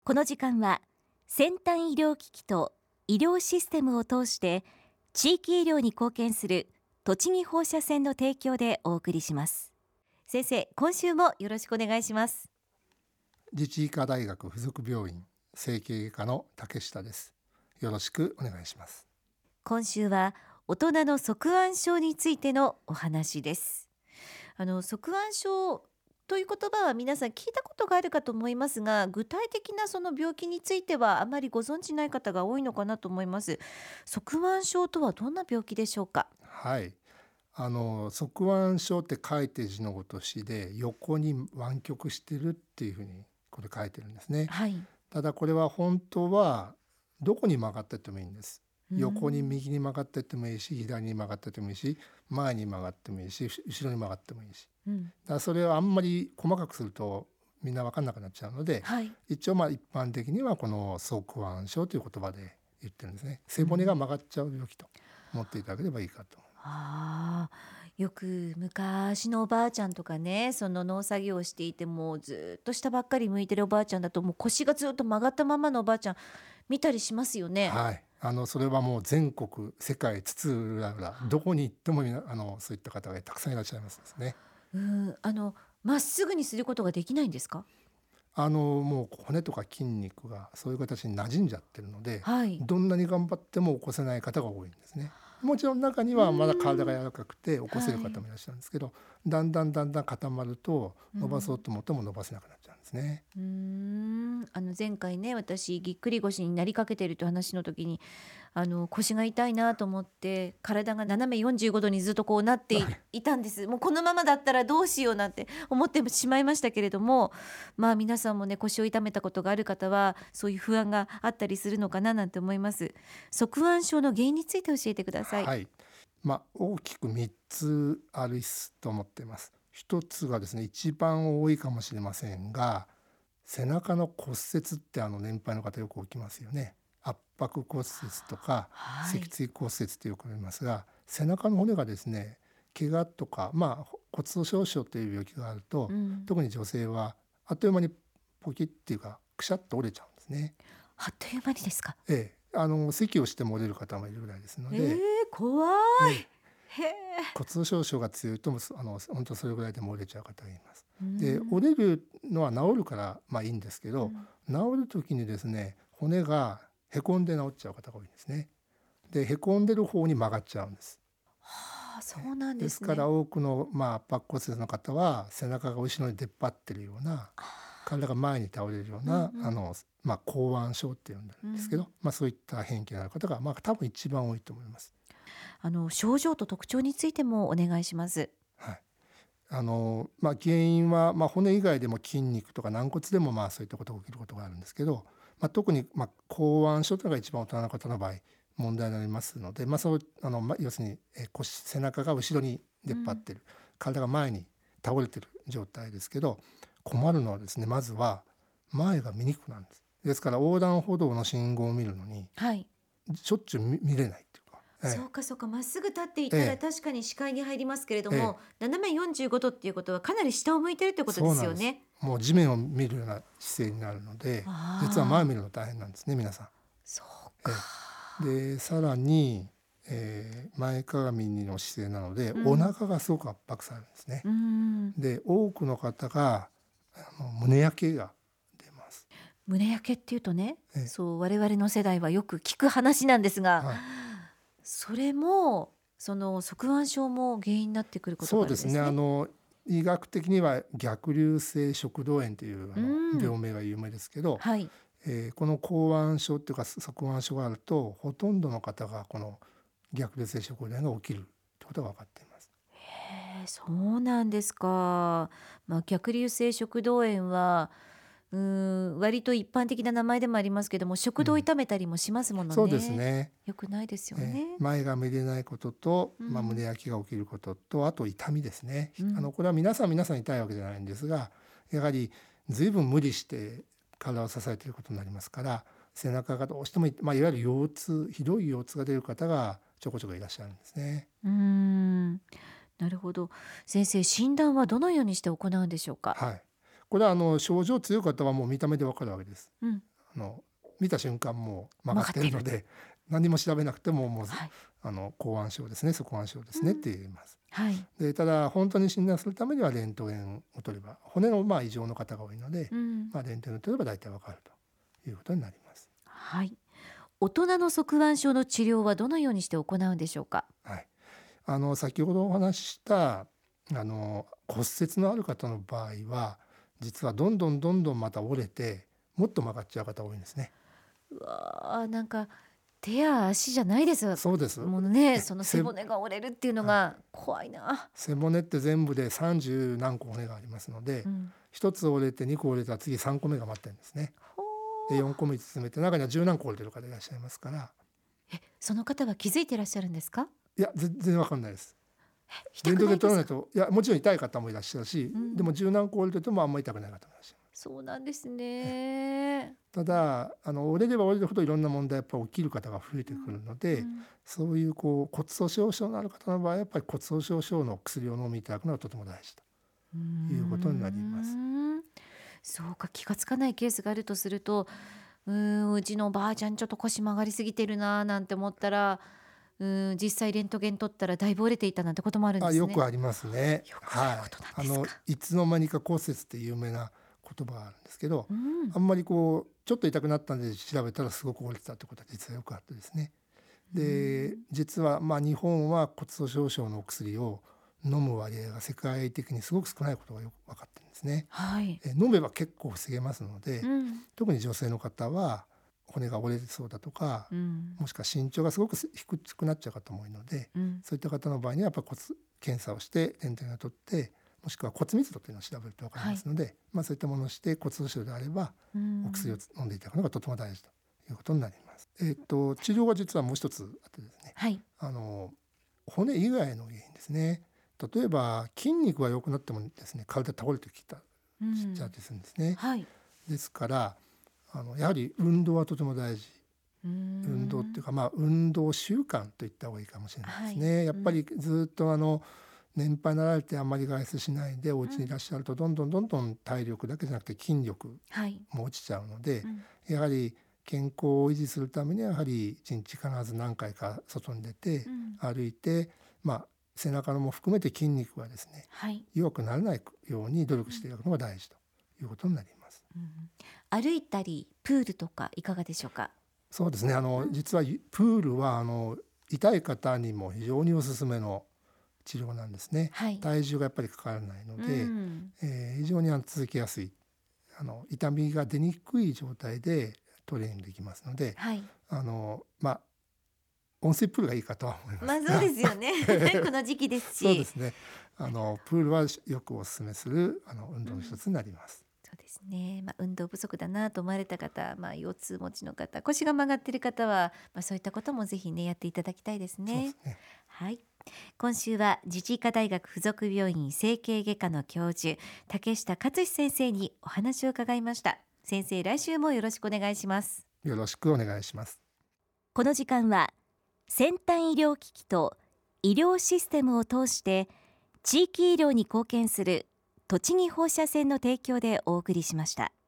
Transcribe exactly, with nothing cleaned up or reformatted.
この時間は先端医療機器と医療システムを通して地域医療に貢献する栃木放射線の提供でお送りします。先生、今週もよろしくお願いします。 自治医科大学附属病院整形外科の竹下です。よろしくお願いします。 今週は大人の側弯症についてのお話です。あの側弯症という言葉は皆さん聞いたことがあるかと思いますが、具体的なその病気についてはあまりご存知ない方が多いのかなと思います。側弯症とはどんな病気でしょうか？ はい、あの側弯症って書いて字のごとしで横に湾曲してるっていうふうにこれ書いてるんですね。 はい。 ただこれは本当はどこに曲がってってもいいんです。 うーん横に右に曲がってってもいいし、左に曲がってってもいいし、前に曲がってもいいし、後ろに曲がってもいいし、 うんだからそれをあんまり細かくするとみんな分かんなくなっちゃうので、 はい。 一応まあ一般的にはこの側弯症という言葉で言ってるんですね。背骨が曲がっちゃう病気と思っていただければいいかと。 ああ、よく昔のおばあちゃんとかね、その農作業をしていてもずっと下ばっかり向いてるおばあちゃんだと、もう腰がずっと曲がったままのおばあちゃん見たりしますよね。 はい、あのそれはもう全国世界津々浦々どこに行ってもみなあのそういった方がたくさんいらっしゃいますですね。 うん、あのまっすぐにすることができないんですか？ あのもう骨とか筋肉がそういう形に馴染んじゃってるので、 はい。 どんなに頑張っても起こせない方が多いんですね。もちろん中にうはまだ体がーん。 柔らかくて起こせるはい。 方もいらっしゃるんですけど、だんだんだんだん固まると伸ばそううん。 と思っても伸ばせなくなっちゃうんですね。 うーん、あの前回ね、私ぎっくり腰になりかけてるという話の時に、あの腰が痛いなと思って体が斜めよんじゅうごどにずっとこうなってい、いたんです。もうこのままだったらどうしようなんて思ってしまいましたけれども、まあ皆さんもね、腰を痛めたことがある方はそういう不安があったりするのかななんて思います。側弯症の原因について教えてください。 はい、まあ、大きくみっつあると思っています。一つがですね、一番多いかもしれませんが、背中の骨折ってあの年配の方よく起きますよね。圧迫骨折とか脊はい。 椎骨折ってよく言いますが、背中の骨がですね、怪我とか、まあ、骨粗しょう症という病気があると、 うん。 特に女性はあっという間にポキッっていうかくしゃっと折れちゃうんですね。 あっという間にですか？ ええ、あの咳をしても折れる方もいるぐらいですのえで、 ー、怖い。 ええ、 へえ。 骨粗しょう症が強いとあの本当それぐらいでも折れちゃう方がいます。 うーで、 ん。 折れるのは治るからまあいいんですけど、 うん。 治る時にですね、骨がへこんで治っちゃう方が多いんですね。で、へこんでる方に曲がっちゃうんです。 はあ、そうなんですからですね。 多くの、まあ、圧迫骨折の方は背中が後ろに出っ張ってるような、体が前に倒れるよううんうな、あん。 の、まあ、後腕症っていうんですけど、 うん。 まあ、そういった変形のある方が、まあ、多分一番多いと思います。 あの症状と特徴についてもお願いします。 はい、あのまあ、原因は、まあ、骨以外でも筋肉とか軟骨でもまあそういったことが起きることがあるんですけど、まあ、特にまあ後腕症というのが一番大人の方の場合問題になりますので、まあ、そうあの、まあ、要するにえ腰背中が後ろに出っ張ってる、体が前に倒れてる状態ですけど、困るのはですね、まずは前が見にくくなるんです。ですから横断歩道の信号を見るのにはい。 しょっちゅう見見れないっていうか、えそうかそうか、まっすぐ立っていえたらえ確かに視界に入りますけれどええも、 ええ斜めよんじゅうごどっていうことはかなり下を向いてるってことでそうなんです。 すよね。 もう地面を見るような姿勢になるので、実は前をああ、 見るの大変なんですね、皆さん。 そうか。 ええ、で、さらに、えー前かがみの姿勢なので、おうん。 腹がすごく圧迫されるんですね。 うーん。 で、多くの方があの胸焼けが出ます。 胸焼けっていうとね、 ええ、 そう我々の世代はよく聞く話なんですが、 はい。 それもその側弯症も原因になってくることがあそうですね。 るんですね。 あの医学的には逆流性食道炎というあうのん。 病名が有名ですけど、 はい。 えーこの後腕症っていうか側腕症があるとほとんどの方がこの逆流性食道炎が起きるということが分かっています。 へえ、そうなんですか。まあ、逆流性食道炎は、うーん、割と一般的な名前でもありますけども、食道をうん、 痛めたりもしますものそうですね。 ね。 良くないですよえーね。 前が見れないことと、まあ、胸うん。 焼きが起きることと、あと痛みですね。 うん。 あのこれは皆さん皆さん痛いわけじゃないんですが、やはり随分無理して体を支えていることになりますから、背中がどうしても、まあ、いわゆる腰痛、ひどい腰痛が出る方がちょこちょこいらっしゃるんですね。 うーん。なるほど。先生、診断はどのようにして行うんでしょうか？ はい。これはあの症状強い方はもう見た目でわかるわけです。 うん。 見た瞬間もう曲がってるので何も調べなくてももう、 はい、 あの口腕症ですね側腕症ですねって言います。 はい、 でただ本当に診断するためにはレントゲンを取れば骨のまあ異常の方が多いので、 うん、 まあ、レントゲンを取れば大体わかるということになります。 はい。大人の側腕症の治療はどのようにして行うんでしょうか。 はい、あの先ほどお話ししたあの骨折のある方の場合は実はどんどんどんどんまた折れてもっと曲がっちゃう方多いんですね。 うわー、なんか手や足じゃないですそうです。 ものね。 えその背背骨が折れるっていうのが怖いな。 背骨って全部でさんじゅう何個骨がありますので、 うん、 ひとつ折れてにこ折れたら次さんこめが待ってるんですね。 ほでー。 よんこめ進めて中にはじゅう何個折れてる方いらっしゃいますから、 え、その方は気づいてらっしゃるんですか。 いや全然わかんないです。レン痛くトゲン取らないないですか。 といやもちろん痛い方もいらっしゃるし、 うん、 でもじゅう何個折れててもあんまり痛くない方もいらっしゃいます。 そうなんですね。 ただあの折れれば折れるほどいろんな問題やっぱり起きる方が増えてくるので、 うん、 そういうこう骨粗しょう症のある方の場合はやっぱり骨粗しょう症の薬を飲みいただくのがとても大事ということになります。 うーん、そうか、気がつかないケースがあるとすると、うーん、うちのおばあちゃんちょっと腰曲がりすぎてるななんて思ったら、うーん、実際レントゲン取ったらだいぶ折れていたなんてこともあるんであ、 すね。 よくありますね。 よくあることなんはい。あのですか。 いつの間にか骨折って有名な言葉があるんですけど、 うん、 あんまりこうちょっと痛くなったんで調べたらすごく折れてたってことは実はよくあってですね。で実はまあ日本は骨粗しょう症のお薬を飲む割合が世界的にすごく少ないことがよく分かってるんですね。 はい、 え飲めば結構防げますので、 うん、 特に女性の方は骨が折れそうだとか、 うん、 もしくは身長がすごく低くなっちゃう方も多いので、 うん、 そういった方の場合にはやっぱ骨検査をしてレントゲンを取ってもしくは骨密度というのを調べると分かりますので、まあ、そういったものをして骨粗しょうであればうん、 お薬を飲んでいただくのがとても大事ということになります。えー、と治療は実はもう一つあってですね、 はい、 あの骨以外の原因ですね。例えば筋肉が良くなってもですね体倒れてきたうちっちゃっん、 てするんですね。 はい、 ですからあのやはり運動はとても大事。 うーん、 運動っていうか、まあ、運動習慣と言った方がいいかもしれないですはい、 ね。やっぱうん、 りずっとあの年配になられてあんまり外出しないでお家にいらっしゃるとどんどんどんどん体力だけじゃなくて筋力はい、 も落ちちゃうので、 うん、 やはり健康を維持するためにはやはりいちにち必ず何回か外に出てうん、 歩いて、まあ、背中のも含めて筋肉がですねはい、 弱くならないように努力していただくのが大事ということになります。 うん、歩いたりプールとかいかがでしょうか。 そうですね。あの、実はプールはあの痛い方にも非常におすすめの治療なんですね。 はい、 体重がやっぱりかからないのうで、 ん、 えー非常にあの続けやすい、あの痛みが出にくい状態でトレーニングできますので、 はい、 あのまあ温水プールがいいかとは思います。 まあそうですよねこの時期ですし。 そうですね。あのプールはよくお勧めするあの運動の一つになります。 そうですね、まあ、運動不足だなと思われた方、まあ、腰痛持ちの方、腰が曲がっている方は、まあ、そういったこともぜひねやっていただきたいですそうでね。 すね。 はい、今週は自治医科大学附属病院整形外科の教授竹下勝先生にお話を伺いました。先生、来週もよろしくお願いします。 よろしくお願いします。 この時間は先端医療機器と医療システムを通して地域医療に貢献する栃木放射線の提供でお送りしました。